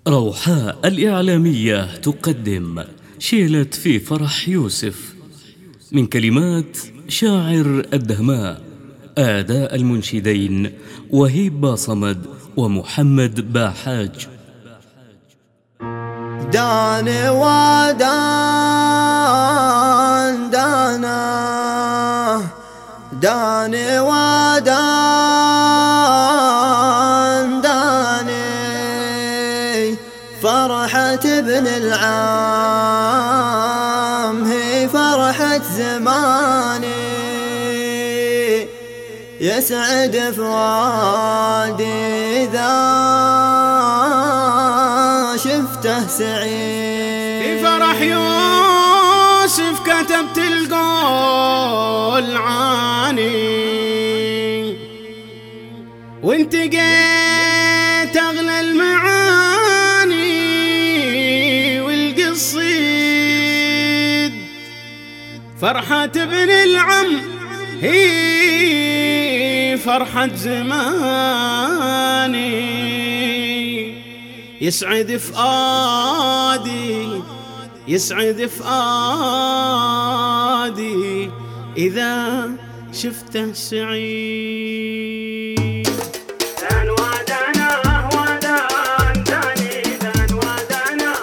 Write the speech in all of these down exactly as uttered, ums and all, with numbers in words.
روحاء الإعلامية تقدم شيلة في فرح يوسف من كلمات شاعر الدهماء، آداء المنشدين وهيب باصمد ومحمد باحاج. داني ودان دانا داني ودان داني فرحة ابن العام هي فرحة زماني، يسعد فؤادي إذا شفته سعيد. في فرح يوسف كتبت القول عاني، وانت جيت اغلى المعاني والقصيد. فرحة ابن العم هي فرحة زماني، يسعد فؤادي يسعد فؤادي إذا شفته سعيد. دان ودانا ودان داني دان ودانا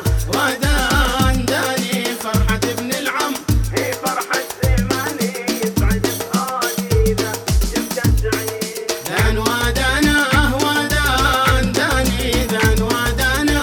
ودان داني فرحة ابن العم هي فرحة زماني، يسعد فؤادي إذا شفته سعيد. دان ودانا ودان داني دان ودانا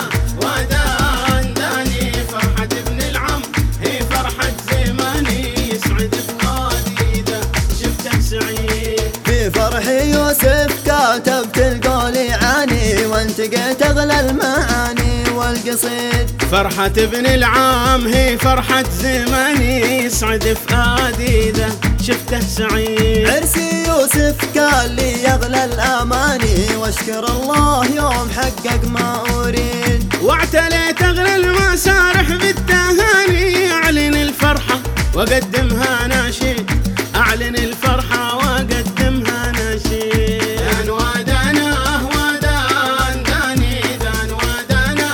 ودان داني فرحة ابن العم هي فرحة زماني، يسعد فؤادي إذا شفته سعيد. في فرح يوسف كتبت القول يعاني، وانت جيت اغلى المعاني والقصيد. فرحة ابن العام هي فرحة زماني، يسعد فؤادي إذا شفته سعيد. عرسي يوسف كان لي اغلى الاماني، واشكر الله يوم حقق ما اريد. واعتليت اغلى المسارح بالتهاني، اعلن الفرحة واقدمها ناشيد، اعلن الفرحة واقدمها ناشيد. دان ودانا ودان داني دان ودانا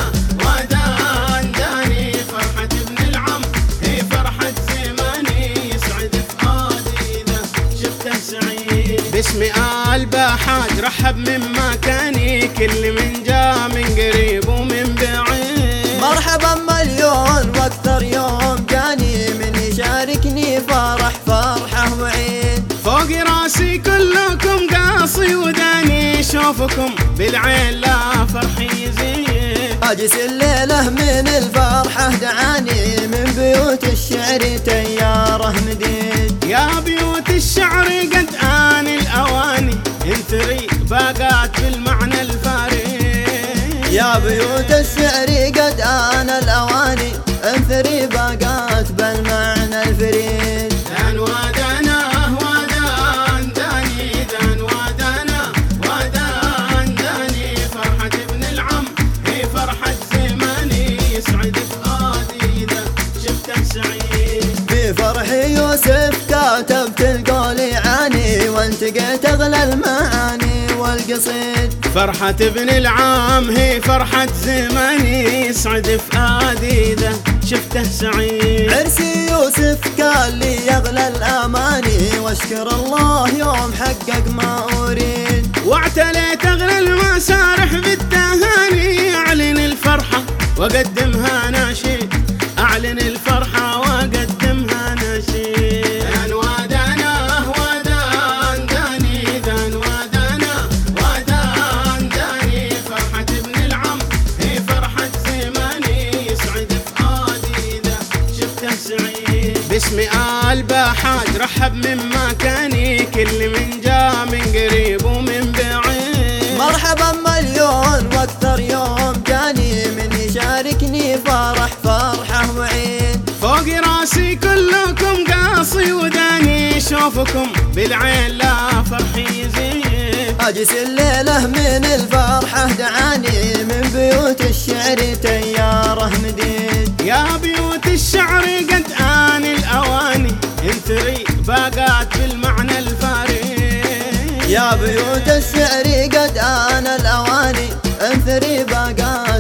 ودان داني فرحة ابن العم هي فرحة زماني، يسعد فؤادي إذا شفته سعيد. باسمي آل باحاج رحب من مكاني، كل من جا من قريب ومن بعيد. مرحبا مليون واكثر يوم جاني، من يشاركني فرح فرحه وعيد. فوق راسي كلكم قاصي وداني، شوفكم بالعين لا فرحي يزيد. اجس الليله من الفرحه دعاني، من بيوت الشعر تياره مديد. يا بيوت الشعر قد آن الأواني، انثري باقات بالمعنى الفارغ. يا بيوت الشعر قد آن الأواني، انثري باقات بالمعنى الفريد. دان ودانا ودان داني دان ودانا ودان داني فرحة ابن العم هي فرحة زماني، يسعد فؤادي إذا شفته سعيد. في فرح يوسف كتبت القول يعاني، وانت جيت اغلى المعاني والقصيد. فرحة ابن العام هي فرحة زماني، يسعد فؤادي إذا شفته سعيد. عرسي يوسف كان لي اغلى الاماني، واشكر الله يوم حقق ما اريد. واعتليت اغلى المسارح بالتهاني، اعلن الفرحة واقدمها ناشيد، اعلن الفرحة واقدمها ناشيد. دان ودانا ودان داني دان ودانا ودان داني فرحة ابن العم هي فرحة زماني، يسعد فؤادي إذا شفته سعيد. باسمي آل باحاج رحب من مكاني، كل من جا من قريب ومن بعيد. مرحبا مليون واكثر يوم جاني، من يشاركني فرح فرحه وعيد. فوق راسي كلكم قاصي وداني، شوفكم بالعين لا فرحي يزيد. اجس الليله من الفرحه دعاني، من بيوت الشعر تياره مديد. يا بيوت الشعر قد آن الأواني، انثري باقات بالمعنى الفارغ. يا بيوت الشعر قد آن الأواني، انثري باقات